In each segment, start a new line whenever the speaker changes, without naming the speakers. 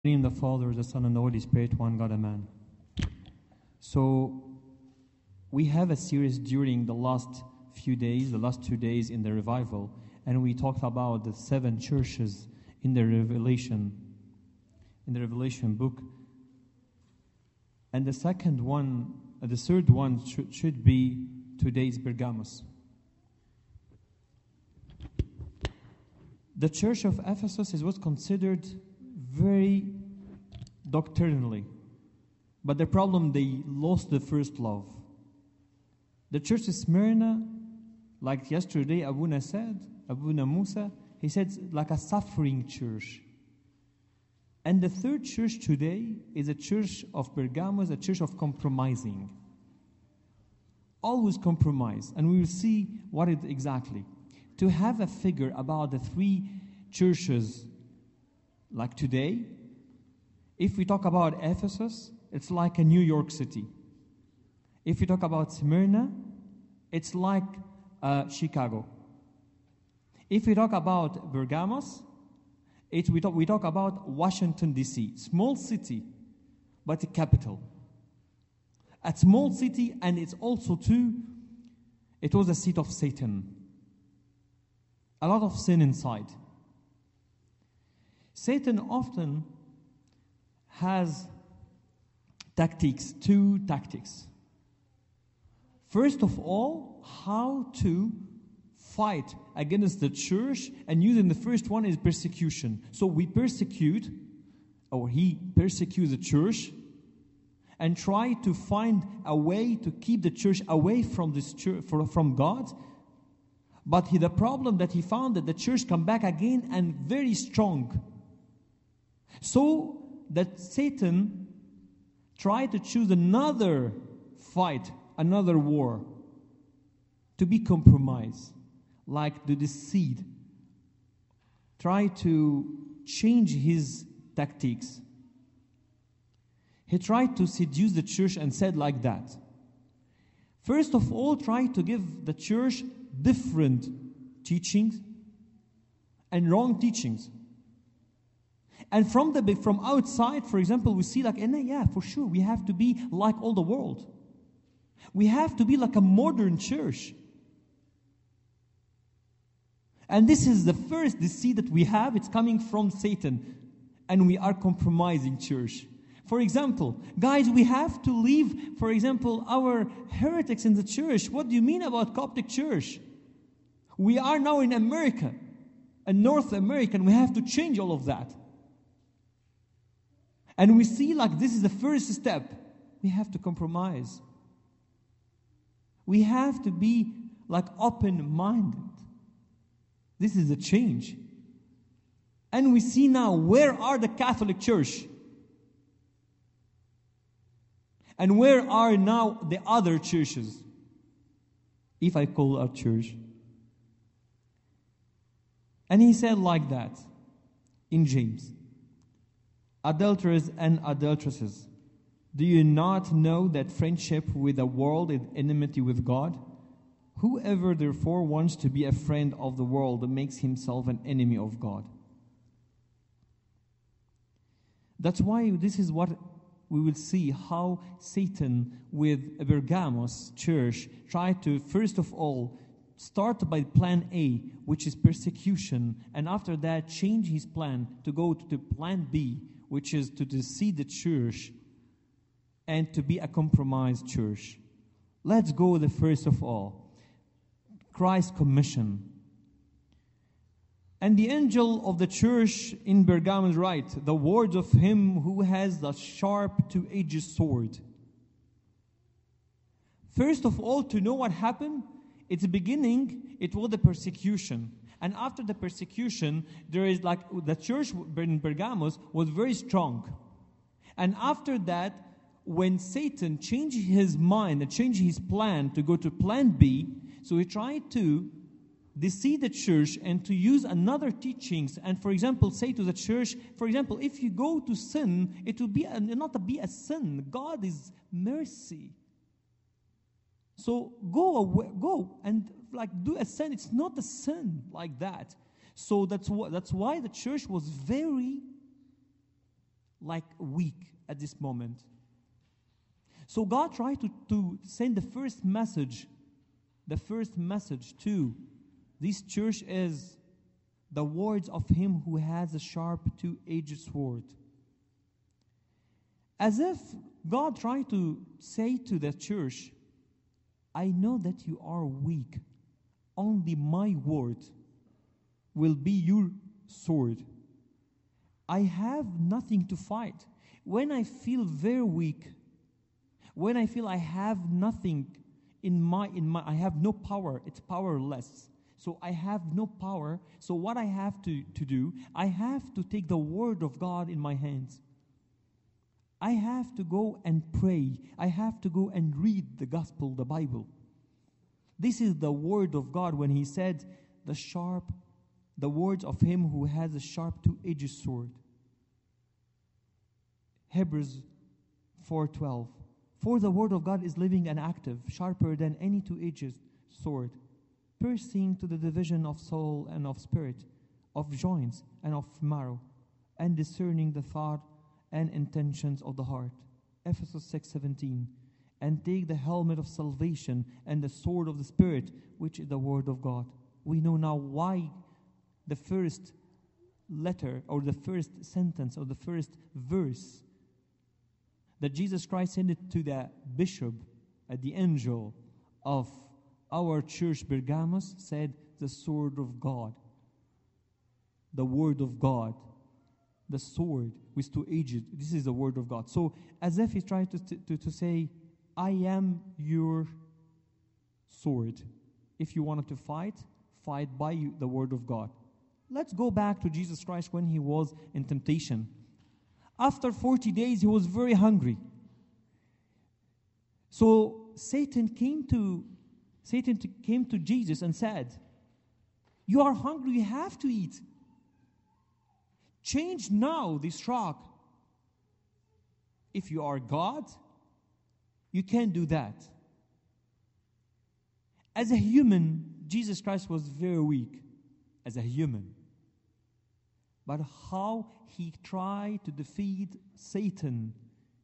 In the Father, the Son, and the Holy Spirit, one God, Amen. So, we have a series during the last few days, the last 2 days in the revival, and we talked about the 7 churches in the Revelation book. And the third one should be today's Pergamos. The church of Ephesus was considered very doctrinally. But the problem, they lost the first love. The church of Smyrna, like yesterday Abuna Musa, he said, like a suffering church. And the third church today is a church of Pergamos, a church of compromising. Always compromise. And we will see what it exactly. To have a figure about the 3 churches like today, if we talk about Ephesus, it's like a New York City. If we talk about Smyrna, it's like Chicago. If we talk about Pergamos, we talk about Washington, D.C. Small city, but a capital. A small city, and it's also it was a seat of Satan. A lot of sin inside. Satan often has two tactics. First of all, how to fight against the church, and using the first one is persecution. So he persecutes the church and try to find a way to keep the church away from this church, from God. But the problem that he found that the church come back again and very strong. So that Satan tried to choose another fight, another war, to be compromised, like the deceit. Try to change his tactics. He tried to seduce the church and said like that. First of all, try to give the church different teachings and wrong teachings. And from outside, for example, we see for sure, we have to be like all the world. We have to be like a modern church. And this is the first deceit that we have. It's coming from Satan. And we are compromising church. For example, guys, we have to leave, for example, our heretics in the church. What do you mean about Coptic church? We are now in America, in North America, and we have to change all of that. And we see this is the first step. We have to compromise. We have to be open-minded. This is a change. And we see now, where are the Catholic Church? And where are now the other churches? If I call our church. And he said like that in James. Adulterers and adulteresses, do you not know that friendship with the world is enmity with God? Whoever therefore wants to be a friend of the world makes himself an enemy of God. That's why this is what we will see, how Satan with a Pergamos church tried to, first of all, start by plan A, which is persecution, and after that change his plan to go to plan B, which is to deceive the church and to be a compromised church. Let's go the first of all. Christ's commission. And the angel of the church in Pergamos writes, the words of him who has the sharp two-edged sword. First of all, to know what happened, it's the beginning, it was the persecution. And after the persecution, there is the church in Pergamos was very strong. And after that, when Satan changed his mind and changed his plan to go to plan B, so he tried to deceive the church and to use another teachings. And for example, say to the church, for example, if you go to sin, it will be not be a sin. God is mercy. So go and do a sin. It's not a sin like that. So that's why the church was very like weak at this moment. So God tried to send the first message. The first message to this church is the words of Him who has a sharp two-edged sword. As if God tried to say to the church, I know that you are weak. Only my word will be your sword. I have nothing to fight. When I feel very weak, when I feel I have nothing I have no power, it's powerless. So I have no power. So what I have to do, I have to take the word of God in my hands. I have to go and pray. I have to go and read the gospel, the Bible. This is the word of God when He said, the words of Him who has a sharp two-edged sword. Hebrews 4:12. For the word of God is living and active, sharper than any two-edged sword, piercing to the division of soul and of spirit, of joints and of marrow, and discerning the thought and intentions of the heart. Ephesians 6:17. And take the helmet of salvation and the sword of the Spirit, which is the word of God. We know now why the first letter or the first sentence or the first verse that Jesus Christ sent it to the bishop, the angel of our church Pergamos, said the sword of God, the word of God, the sword with two-edged. This is the word of God. So as if He's trying to say, I am your sword. If you wanted to fight by the word of God. Let's go back to Jesus Christ when He was in temptation. After 40 days, He was very hungry. So Satan came to Jesus and said, you are hungry, you have to eat. Change now this rock. If you are God, you can't do that. As a human, Jesus Christ was very weak as a human. But how He tried to defeat Satan.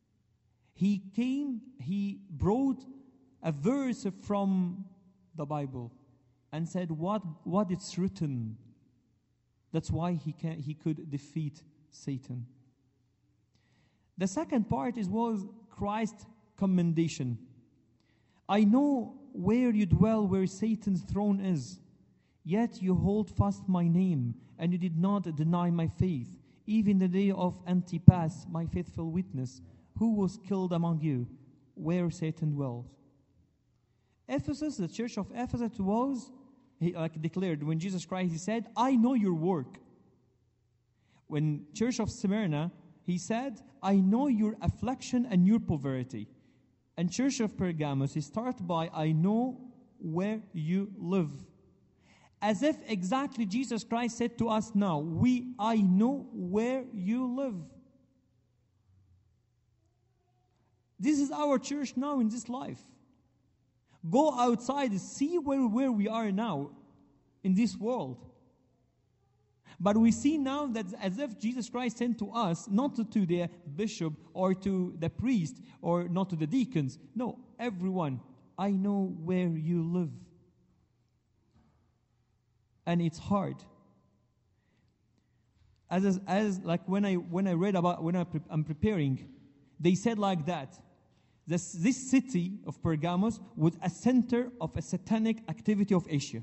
He brought a verse from the Bible and said what it's written. That's why he could defeat Satan. The second part was Christ's commendation. I know where you dwell, where Satan's throne is. Yet you hold fast my name, and you did not deny my faith, even the day of Antipas, my faithful witness, who was killed among you, where Satan dwells. Ephesus, the church of Ephesus was, declared when Jesus Christ, He said, I know your work. When church of Smyrna, He said, I know your affliction and your poverty. And church of Pergamos, He started by, I know where you live. As if exactly Jesus Christ said to us now, I know where you live. This is our church now in this life. Go outside and see where we are now in this world. But we see now that as if Jesus Christ sent to us, not to the bishop or to the priest or not to the deacons. No, everyone. I know where you live. And it's hard. As like when I read about I'm preparing, they said like that. This city of Pergamos was a center of a satanic activity of Asia.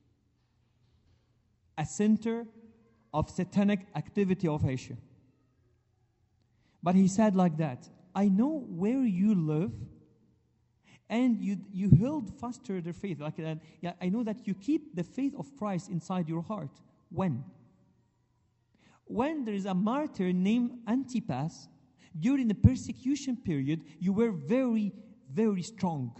A center of satanic activity of Asia. But he said like that, I know where you live, and you held faster their faith. Like that. Yeah, I know that you keep the faith of Christ inside your heart. When there is a martyr named Antipas, during the persecution period, you were very, very strong.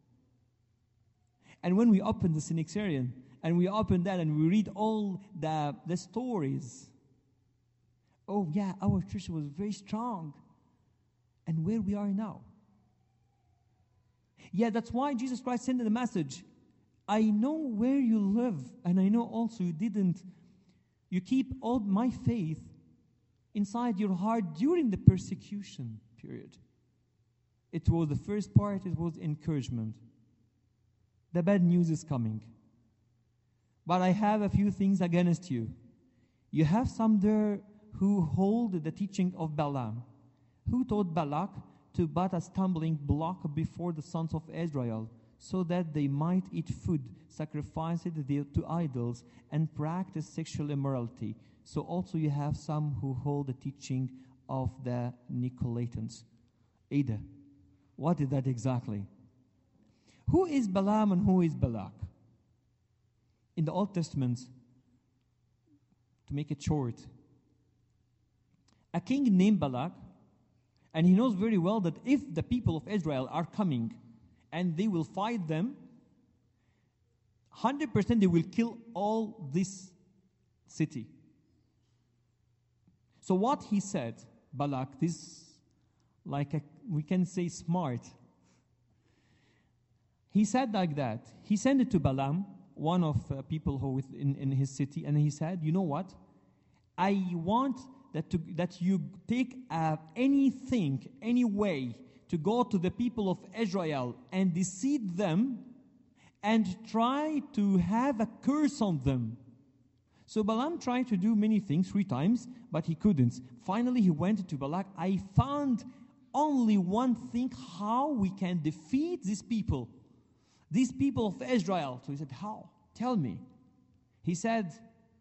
And when we open the Synaxarion, and we open that and we read all the stories, oh yeah, our church was very strong. And where we are now. Yeah, that's why Jesus Christ sent the message. I know where you live, and I know also you keep all my faith inside your heart during the persecution period. It was the first part, it was encouragement. The bad news is coming. But I have a few things against you. You have some there who hold the teaching of Balaam, who taught Balak to put a stumbling block before the sons of Israel, so that they might eat food sacrificed to idols and practice sexual immorality. So also you have some who hold the teaching of the Nicolaitans. Ada, what is that exactly? Who is Balaam and who is Balak? In the Old Testament, to make it short, a king named Balak, and he knows very well that if the people of Israel are coming and they will fight them, 100% they will kill all this city. So what he said, Balak, this we can say smart. He said like that. He sent it to Balaam, one of people who in his city, and he said, you know what? I want that you take anything, any way to go to the people of Israel and deceive them and try to have a curse on them. So Balaam tried to do many things 3 times, but he couldn't. Finally, he went to Balak. I found only one thing, how we can defeat these people of Israel. So he said, how? Tell me. He said,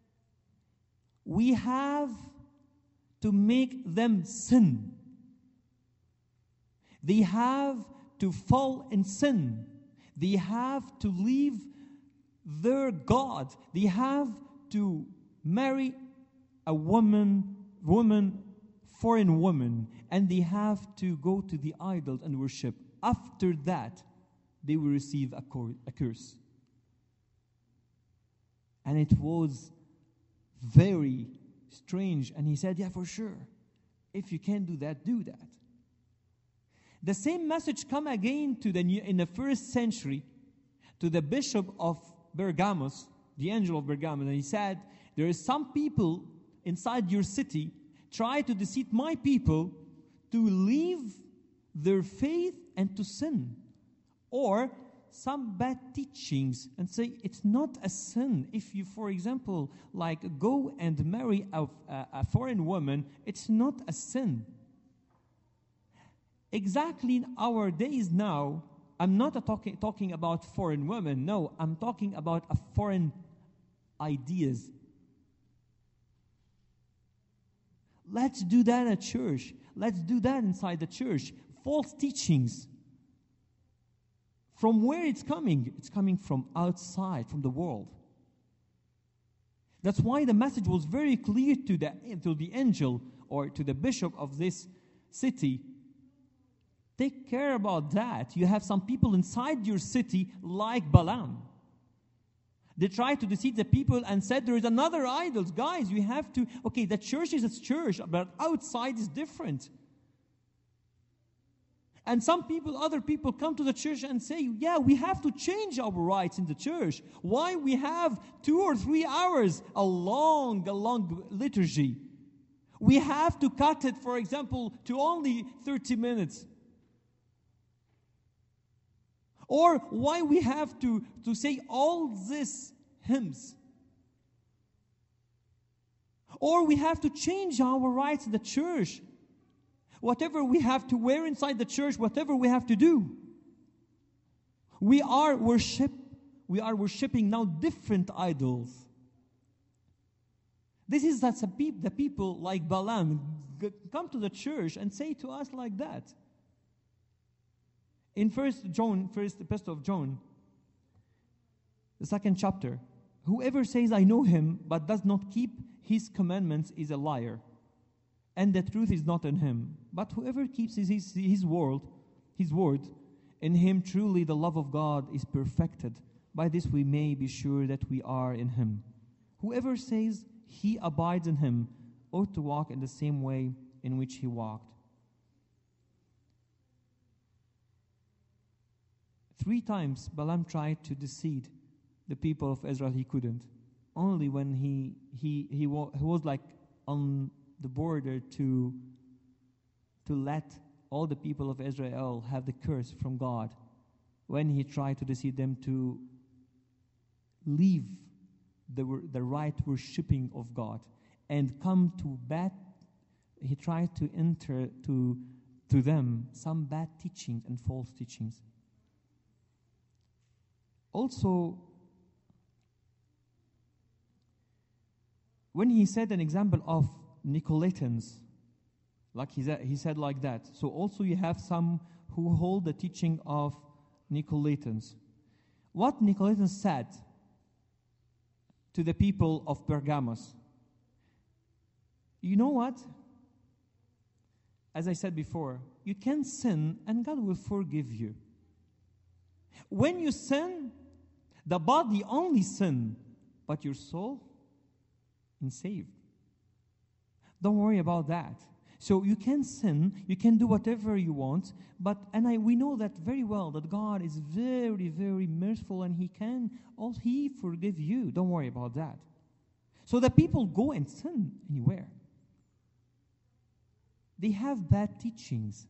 we have to make them sin. They have to fall in sin. They have to leave their God. They have to marry a foreign woman, and they have to go to the idols and worship. After that, they will receive a curse. And it was very strange. And he said, yeah, for sure. If you can't do that, do that. The same message come again in the first century to the bishop of Pergamos, the angel of Pergamos. And he said, there is some people inside your city try to deceive my people to leave their faith and to sin. Or some bad teachings and say it's not a sin. If you, for example, go and marry a foreign woman, it's not a sin. Exactly in our days now, I'm not talking about foreign women. No, I'm talking about foreign ideas. Let's do that at church. Let's do that inside the church. False teachings. From where it's coming? It's coming from outside, from the world. That's why the message was very clear to the angel or to the bishop of this city. Take care about that. You have some people inside your city like Balaam. They tried to deceive the people and said there is another idol. Guys, you have to, the church is a church, but outside is different. And other people come to the church and say, yeah, we have to change our rights in the church. Why we have 2 or 3 hours, a long liturgy? We have to cut it, for example, to only 30 minutes. Or why we have to say all these hymns? Or we have to change our rights in the church. Whatever we have to wear inside the church, whatever we have to do. We are worshiping now different idols. This is that the people like Balaam come to the church and say to us like that. In first epistle of John, the 2nd chapter, whoever says I know him but does not keep his commandments is a liar, and the truth is not in him. But whoever keeps his word, in him truly the love of God is perfected. By this we may be sure that we are in him. Whoever says he abides in him ought to walk in the same way in which he walked. 3 times Balaam tried to deceive the people of Israel. He couldn't. Only when he was like on the border to let all the people of Israel have the curse from God when he tried to deceive them to leave the right worshipping of God and come to bad. He tried to enter to them some bad teachings and false teachings. Also, when he said an example of Nicolaitans, like he said like that. So also you have some who hold the teaching of Nicolaitans. What Nicolaitans said to the people of Pergamos, you know what? As I said before, you can sin and God will forgive you. When you sin, the body only sin, but your soul is saved. Don't worry about that. So you can sin, you can do whatever you want, we know that very well that God is very, very merciful and He forgive you. Don't worry about that. So the people go and sin anywhere. They have bad teachings.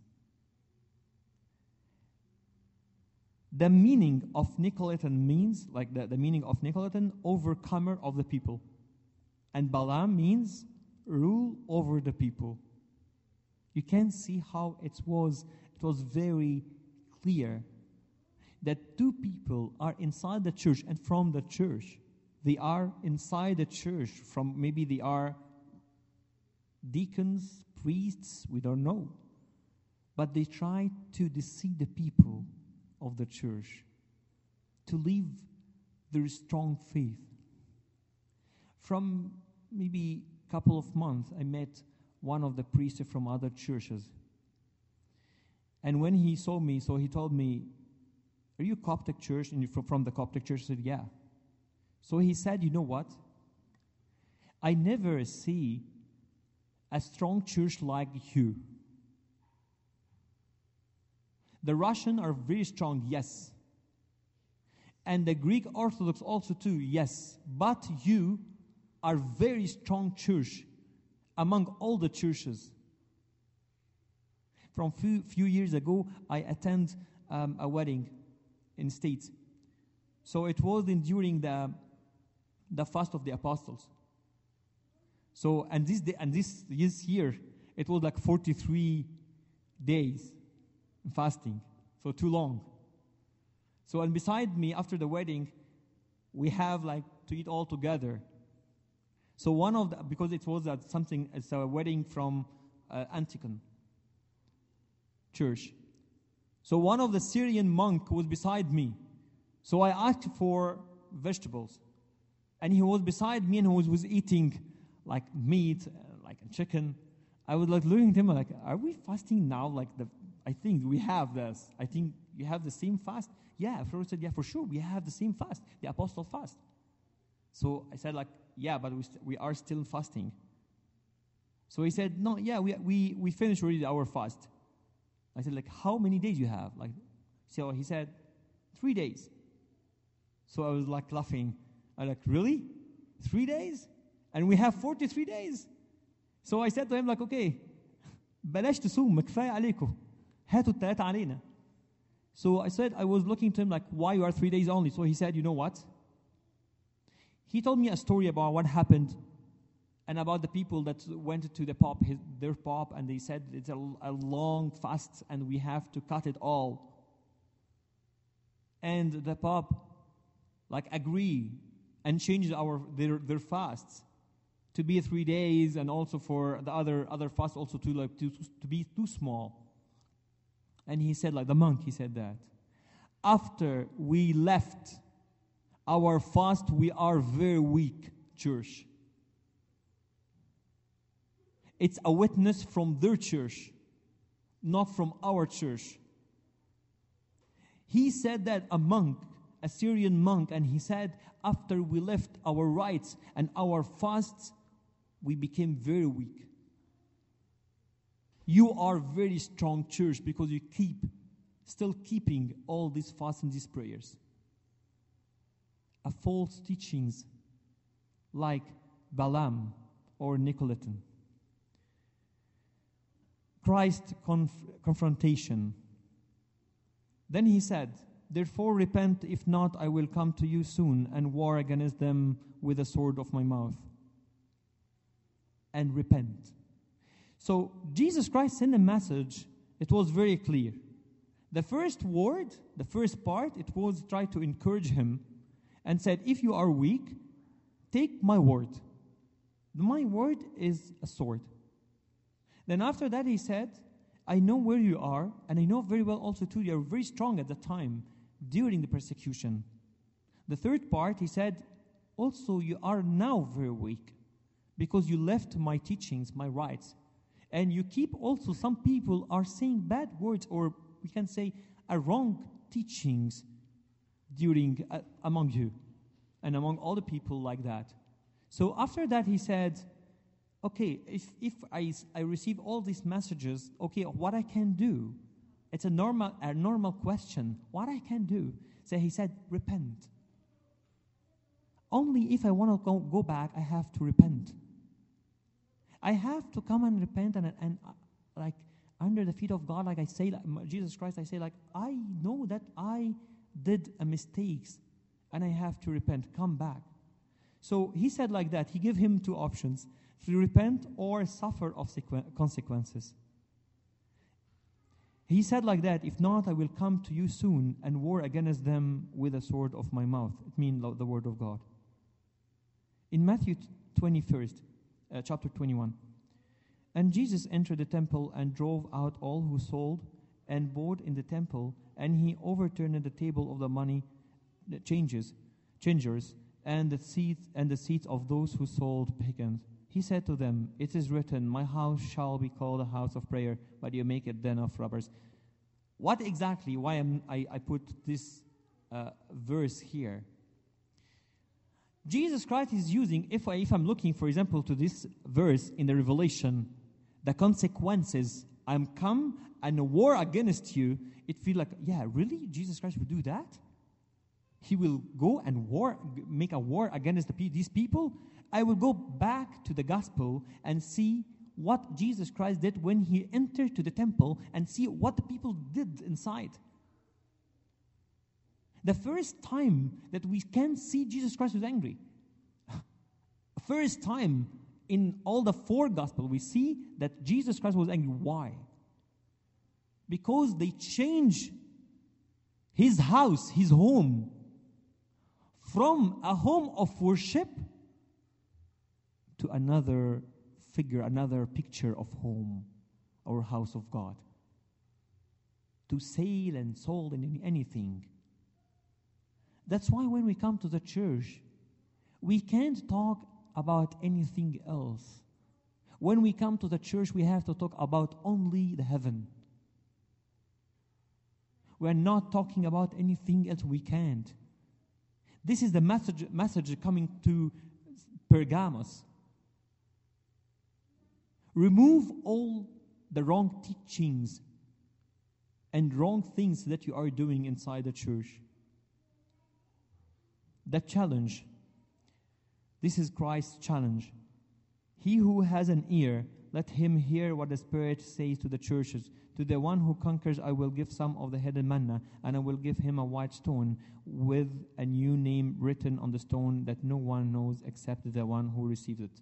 The meaning of Nicolaitan means, like the meaning of Nicolaitan, overcomer of the people. And Balaam means rule over the people. You can see how it was very clear that two people are inside the church and from the church. They are inside the church, from maybe they are deacons, priests, we don't know. But they try to deceive the people of the church to leave their strong faith. From maybe a couple of months, I met one of the priests from other churches. And when he saw me, so he told me, "Are you Coptic church?" And from the Coptic church, I said, "Yeah." So he said, "You know what? I never see a strong church like you. The Russian are very strong, yes. And the Greek Orthodox also too, yes. But you are very strong church among all the churches." From few years ago, I attend a wedding in States. So it was during the fast of the apostles. So this year, it was like 43 days fasting, so too long. So and beside me, after the wedding, we have like to eat all together. So because it was it's a wedding from Antiquon church. So one of the Syrian monk was beside me. So I asked for vegetables, and he was beside me and he was eating like meat, like chicken. I was like looking at him like, "Are we fasting now? I think we have this. I think you have the same fast." Yeah, Pharaoh said, "Yeah, for sure, we have the same fast, the apostle fast." So I said, "Yeah, but we are still fasting." So he said, "No, yeah, we finished already our fast." I said, "How many days you have?" So he said, 3 days. So I was laughing. I'm "Really? 3 days? And we have 43 days?" So I said to him "Okay, بلاش تصوم, كفاية عليكم. هاتوا الثلاثة علينا." So I was looking to him "Why you are 3 days only?" So he said, "You know what?" He told me a story about what happened and about the people that went to their Pope, and they said it's a long fast and we have to cut it all. And the Pope agree and changed their fasts to be 3 days, and also for the other fasts also to be too small. And he said, the monk, he said that after we left our fast, we are very weak church. It's a witness from their church, not from our church. He said that a monk, a Syrian monk, and he said after we left our rites and our fasts, we became very weak. You are very strong church because you still keeping all these fasts and these prayers. A false teachings like Balaam or Nicolaitan. Christ's confrontation. Then he said, "Therefore repent, if not, I will come to you soon and war against them with the sword of my mouth." And repent. So Jesus Christ sent a message. It was very clear. The first word, the first part, it was try to encourage him and said, if you are weak, take my word. My word is a sword. Then after that he said, I know where you are, and I know very well also too, you are very strong at the time during the persecution. The third part, he said, also you are now very weak because you left my teachings, my rights. And you keep also, some people are saying bad words, or we can say wrong teachings during among you and among all the people like that. So after that he said, okay, if I receive all these messages, okay, what I can do? It's a normal question. What I can do? So he said, repent. Only if I want to go back, I have to repent. I have to come and repent and like under the feet of God, like I say, like Jesus Christ, I say, like, I know that I did a mistakes and I have to repent, come back. So he said like that. He gave him two options: to repent or suffer of consequences. He said like that, if not, I will come to you soon and war against them with the sword of my mouth. It means the word of God. In Matthew 21st, chapter 21, and Jesus entered the temple and drove out all who sold and bought in the temple, and he overturned the table of the money changers, and the seats of those who sold pagans. He said to them, it is written, my house shall be called a house of prayer, but you make it den of robbers. What exactly, why I put this verse here? Jesus Christ is using, if I'm looking, for example, to this verse in the Revelation, the consequences, I'm come and a war against you, it feels like, yeah, really? Jesus Christ will do that? He will go and make a war against these people? I will go back to the gospel and see what Jesus Christ did when he entered to the temple and see what the people did inside. The first time that we can see Jesus Christ was angry. First time in all the four Gospels we see that Jesus Christ was angry. Why? Because they changed his house, his home, from a home of worship to another figure, another picture of home or house of God. To sale and sold and anything. That's why when we come to the church, we can't talk about anything else. When we come to the church, we have to talk about only the heaven. We're not talking about anything else. We can't. This is the message coming to Pergamos. Remove all the wrong teachings and wrong things that you are doing inside the church. The challenge. This is Christ's challenge. He who has an ear, let him hear what the Spirit says to the churches. To the one who conquers, I will give some of the hidden manna, and I will give him a white stone with a new name written on the stone that no one knows except the one who receives it.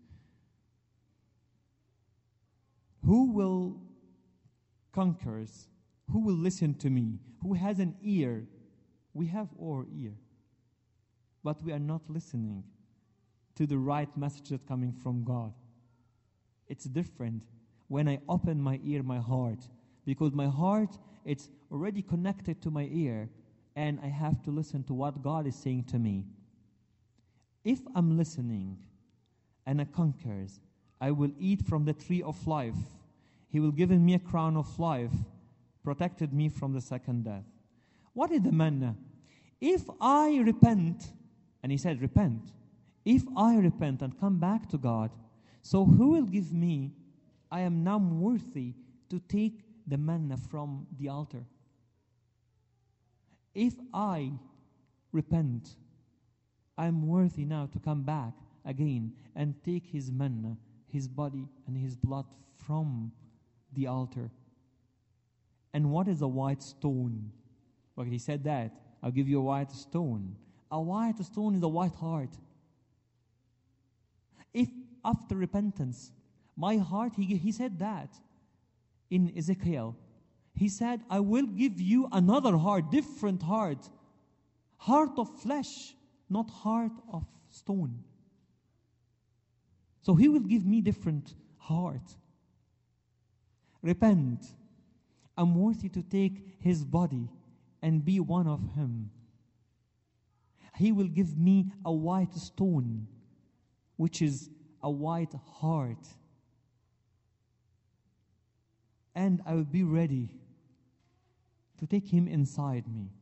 Who will conquers? Who will listen to me? Who has an ear? We have our ear. But we are not listening to the right message that's coming from God. It's different when I open my ear, my heart, because my heart, it's already connected to my ear, and I have to listen to what God is saying to me. If I'm listening and I conquers, I will eat from the tree of life. He will give me a crown of life, protected me from the second death. What is the manna? If I repent, and he said, repent. If I repent and come back to God, so who will give me? I am now worthy to take the manna from the altar. If I repent, I am worthy now to come back again and take his manna, his body and his blood from the altar. And what is a white stone? Well, he said that. I'll give you a white stone. A white stone is a white heart. If after repentance, my heart, he said that in Ezekiel. He said, I will give you another heart, different heart. Heart of flesh, not heart of stone. So he will give me different heart. Repent. I'm worthy to take his body and be one of him. He will give me a white stone, which is a white heart. And I will be ready to take him inside me.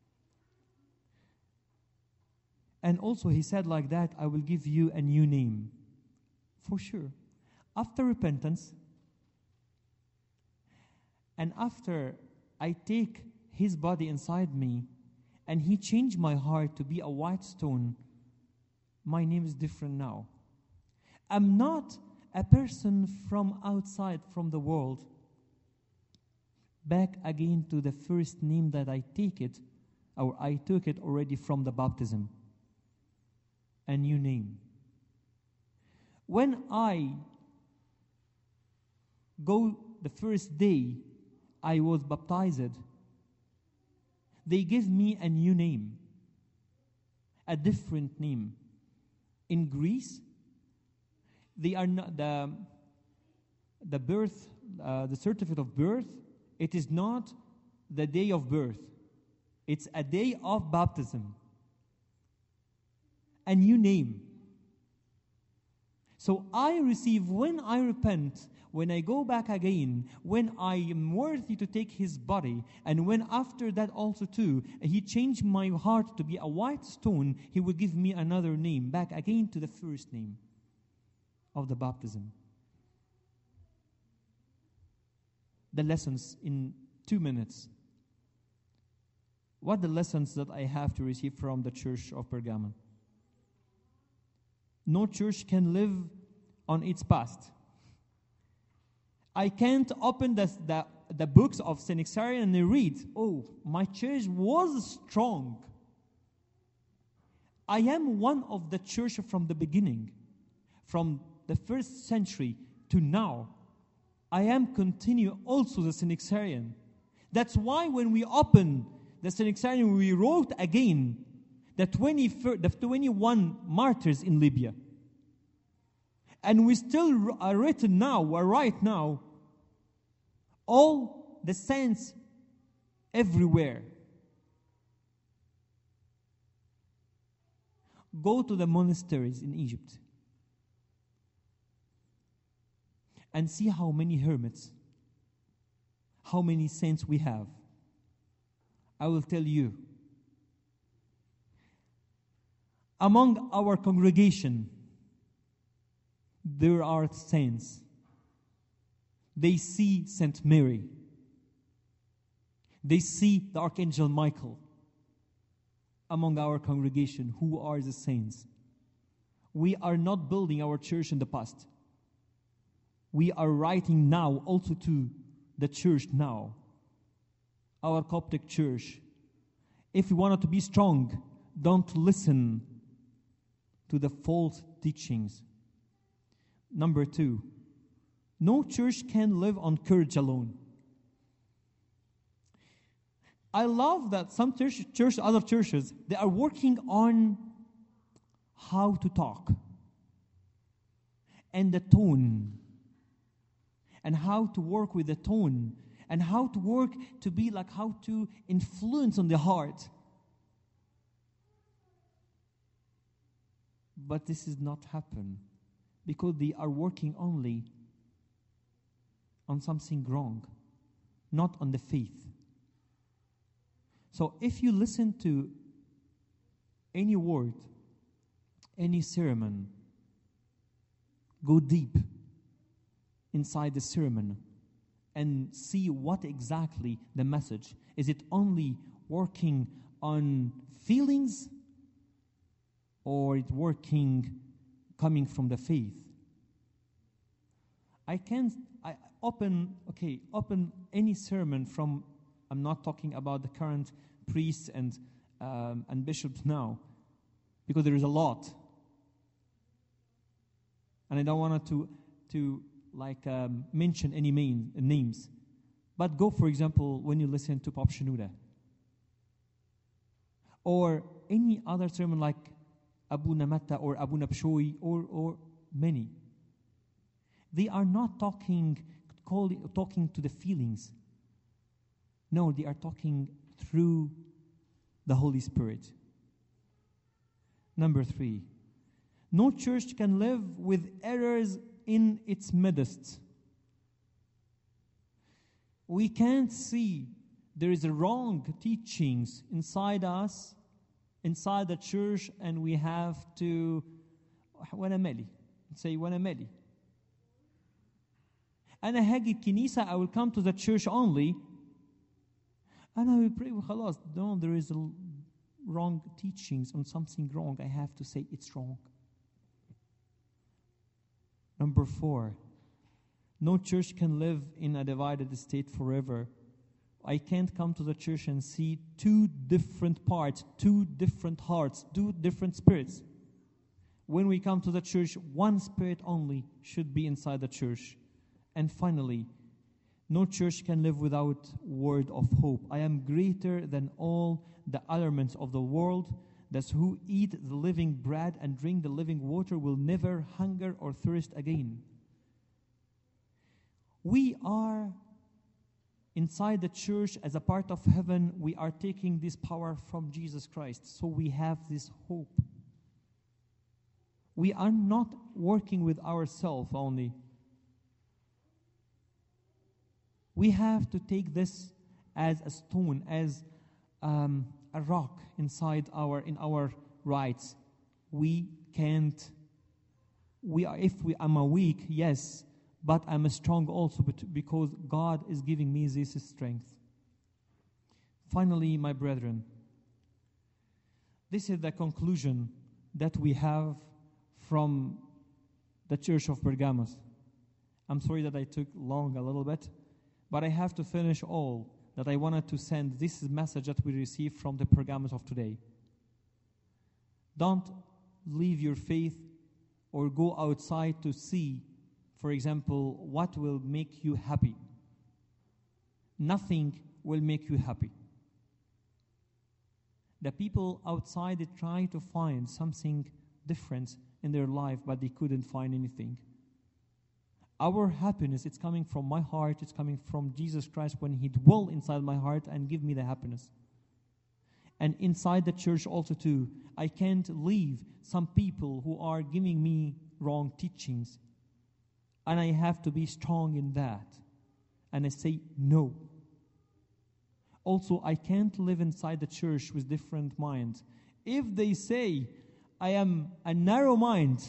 And also he said like that, I will give you a new name. For sure. After repentance, and after I take his body inside me, and he changed my heart to be a white stone, my name is different now. I'm not a person from outside, from the world. Back again to the first name that I take it, or I took it already from the baptism. A new name. When I go the first day I was baptized, they gave me a new name, a different name. In Greece, they are not the birth, the certificate of birth. It is not the day of birth. It's a day of baptism. A new name. So I receive, when I repent, when I go back again, when I am worthy to take his body, and when after that also too, he changed my heart to be a white stone, he will give me another name, back again to the first name of the baptism. The lessons in 2 minutes. What are the lessons that I have to receive from the church of Pergamon? No church can live on its past. I can't open the books of Synaxarion and read, oh, my church was strong. I am one of the church from the beginning, from the first century to now. I am continue also the Synaxarion. That's why when we open the Synaxarion, we wrote again the 21 martyrs in Libya. And we still are written now, or right now, all the saints everywhere. Go to the monasteries in Egypt and see how many hermits, how many saints we have. I will tell you. Among our congregation, there are saints. They see Saint Mary. They see the Archangel Michael. Among our congregation, who are the saints? We are not building our church in the past. We are writing now also to the church now. Our Coptic church. If you want to be strong, don't listen to the false teachings. Number 2, no church can live on courage alone. I love that some other churches, they are working on how to talk and the tone and how to work with the tone and how to work to be like how to influence on the heart. But this does not happen because they are working only on something wrong, not on the faith. So if you listen to any word, any sermon, go deep inside the sermon and see what exactly the message. Is it only working on feelings or it working coming from the faith? open any sermon from, I'm not talking about the current priests and bishops now, because there is a lot. And I don't want to mention any names. But go, for example, when you listen to Pop Shenouda, or any other sermon like Abu Namatta or Abu Nabshoy or many. They are not talking to the feelings. No, they are talking through the Holy Spirit. Number 3, no church can live with errors in its midst. We can't see there is a wrong teachings inside us, inside the church, and we have to say وانا مالي. أنا هاجي الكنيسة, I will come to the church only, and I will pray وخلاص. No, there is a wrong teachings on something wrong. I have to say it's wrong. Number 4, no church can live in a divided state forever. I can't come to the church and see 2 different parts, 2 different hearts, 2 different spirits. When we come to the church, one spirit only should be inside the church. And finally, no church can live without word of hope. I am greater than all the elements of the world. Thus who eat the living bread and drink the living water will never hunger or thirst again. We are inside the church as a part of heaven. We are taking this power from Jesus Christ. So we have this hope. We are not working with ourselves only. We have to take this as a stone, as a rock in our rights. We can't. I'm weak, yes, but I'm strong also because God is giving me this strength. Finally, my brethren, this is the conclusion that we have from the Church of Pergamos. I'm sorry that I took long a little bit, but I have to finish all that I wanted to send. This message that we received from the Pergamos of today. Don't leave your faith or go outside to see, for example, what will make you happy. Nothing will make you happy. The people outside, they try to find something different in their life, but they couldn't find anything. Our happiness, it's coming from my heart, it's coming from Jesus Christ when He dwells inside my heart and give me the happiness. And inside the church also too, I can't leave some people who are giving me wrong teachings. And I have to be strong in that. And I say no. Also, I can't live inside the church with different minds. If they say I am a narrow mind,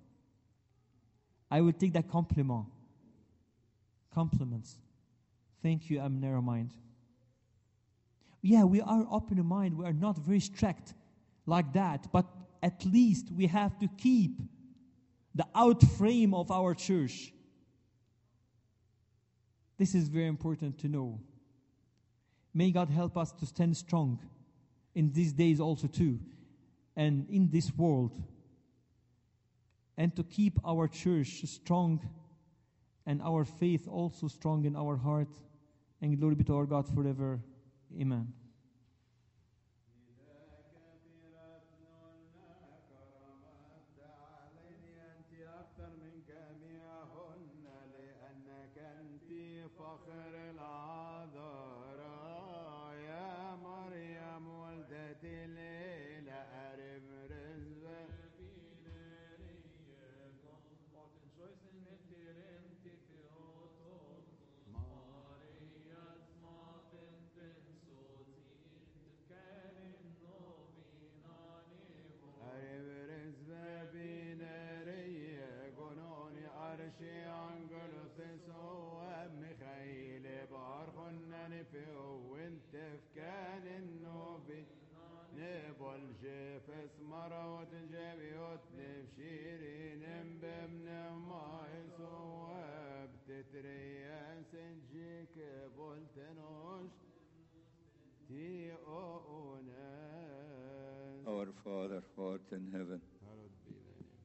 I will take that compliment. Compliments. Thank you, I'm narrow mind. Yeah, we are open in mind. We are not very strict like that. But at least we have to keep the out frame of our church. This is very important to know. May God help us to stand strong in these days also too, and in this world, and to keep our church strong and our faith also strong in our heart. And glory be to our God forever. Amen.
جفس مروت جبيوت لبشيرين بمن ما يسوى tetreyes encike voltenosh ti oones.
Our Father, who art in heaven,
Hallowed be thy name.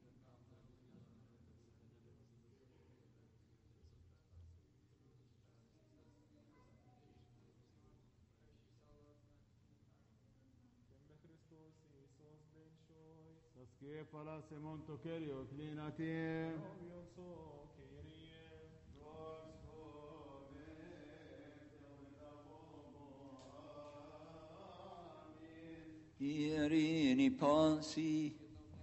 Saskie parasemon to kerio klinatim.
Irini Pansi.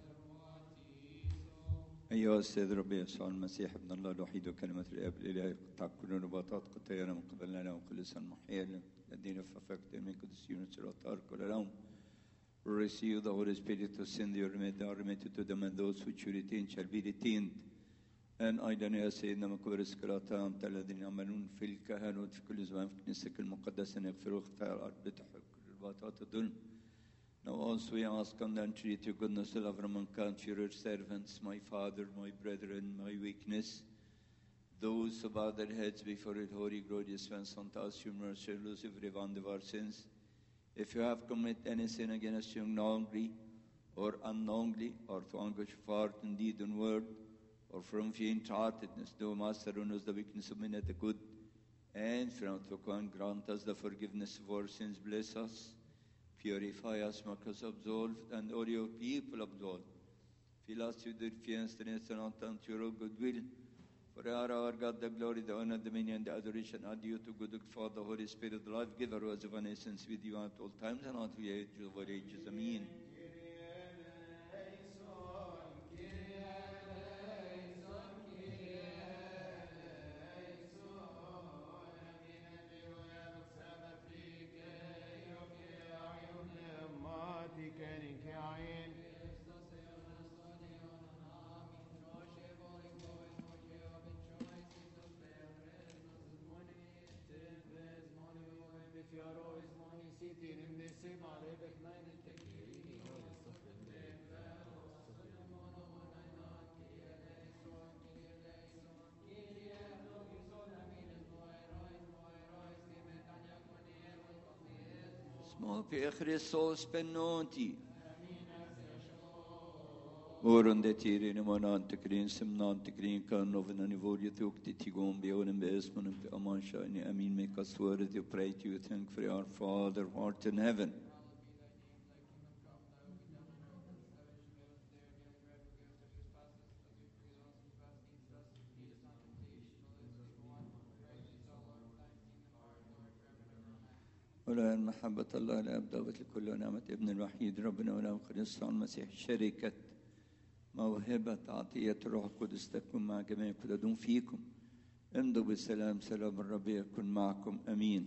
أيها السيد ربي يسوع المسيح ابن الله الوحيد وكلمة الآب الإلهي قطع كل رباطات قطيرة من قبلنا وقدسا محيا الذين ففكت من قدسيون سلطار كل يوم. Receive the Holy Spirit to send your remitted to them, and those which you retain shall be retained. And أيضا يا سيدنا مكبر السكراتام الذين يعملون في الكهنوت في كل زمان في كنيستك المقدسة أن يغفروا خطايا الأرض بتحق كل رباطات الظلم. Now also we ask and entreat your goodness to love among your servants, my father, my brethren, my weakness, those who bow their heads before your holy, glorious Vincent, us your mercy, and lose every one of our sins. If you have committed any sin against you knowingly or unknowingly, or to anguish of heart in deed and word, or from faint-heartedness, thou Master, who knows the weakness of men at the good, and from to grant us the forgiveness of our sins, bless us, purify us, make us absolved, and all your people absolved. Fill us with your fear and strength and unto your goodwill. For our God, the glory, the honor, the dominion, the adoration are due to good Father, Holy Spirit, the life giver, who has of an essence with you at all times and unto the age of all ages. Amen. Små Christos benoti. Orunde tirin emanante krin semnante krin kan noven anivolia tukti tigom bionem besmanum aman shine. Amen. Make us worthy to pray to you. Thank for our Father who art in heaven. ولا محبة الله الآب ضابط لكل نعمة ابن الوحيد ربنا وله كريستوس المسيح شركة موهبة عطية الروح القدس تكون مع جميع كل فيكم. امضوا بالسلام. سلام الرب يكون معكم. أمين.